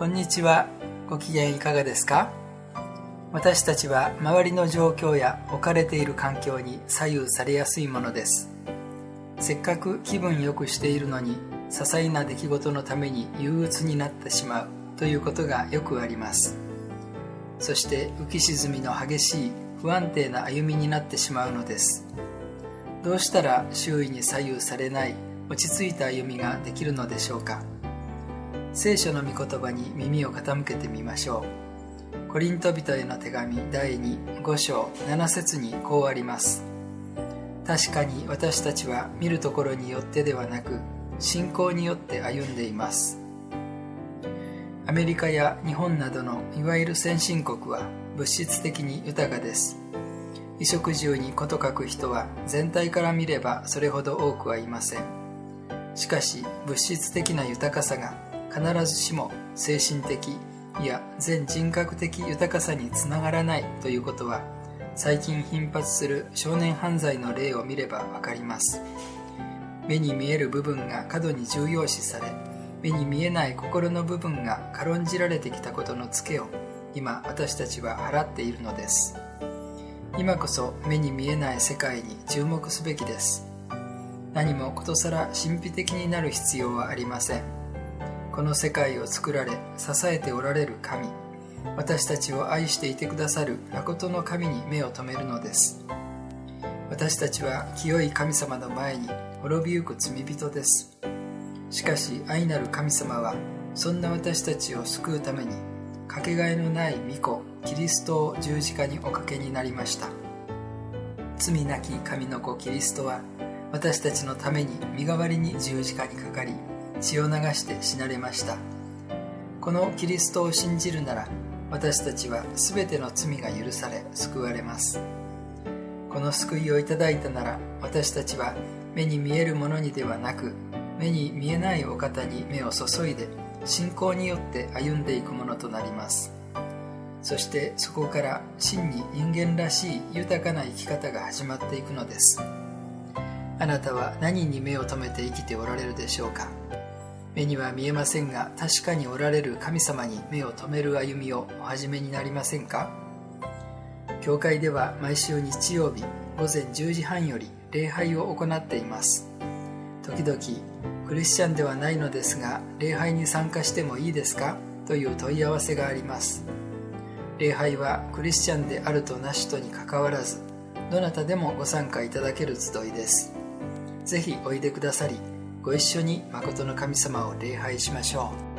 こんにちは。ご機嫌いかがですか？私たちは周りの状況や置かれている環境に左右されやすいものです。せっかく気分よくしているのに、些細な出来事のために憂鬱になってしまうということがよくあります。そして浮き沈みの激しい不安定な歩みになってしまうのです。どうしたら周囲に左右されない落ち着いた歩みができるのでしょうか？聖書の御言葉に耳を傾けてみましょう。コリント人への手紙第5章7節にこうあります。確かに私たちは見るところによってではなく、信仰によって歩んでいます。アメリカや日本などのいわゆる先進国は物質的に豊かです。衣食住に事欠く人は全体から見ればそれほど多くはいません。しかし物質的な豊かさが必ずしも精神的、いや全人格的豊かさにつながらないということは、最近頻発する少年犯罪の例を見ればわかります。目に見える部分が過度に重要視され、目に見えない心の部分が軽んじられてきたことのツケを今私たちは払っているのです。今こそ目に見えない世界に注目すべきです。何もことさら神秘的になる必要はありません。この世界を作られ支えておられる神、私たちを愛していてくださる誠の神に目を留めるのです。私たちは清い神様の前に滅びゆく罪人です。しかし愛なる神様はそんな私たちを救うために、かけがえのない御子キリストを十字架におかけになりました。罪なき神の子キリストは私たちのために身代わりに十字架にかかり、血を流して死なれました。このキリストを信じるなら、私たちはすべての罪が許され救われます。この救いをいただいたなら、私たちは目に見えるものにではなく、目に見えないお方に目を注いで信仰によって歩んでいくものとなります。そしてそこから真に人間らしい豊かな生き方が始まっていくのです。あなたは何に目を留めて生きておられるでしょうか？目には見えませんが、確かにおられる神様に目を留める歩みをお始めになりませんか？教会では毎週日曜日午前10時半より礼拝を行っています。時々、クリスチャンではないのですが、礼拝に参加してもいいですか？という問い合わせがあります。礼拝はクリスチャンであるとなしとにかかわらず、どなたでもご参加いただける集いです。ぜひおいでくださり、ご一緒に誠の神様を礼拝しましょう。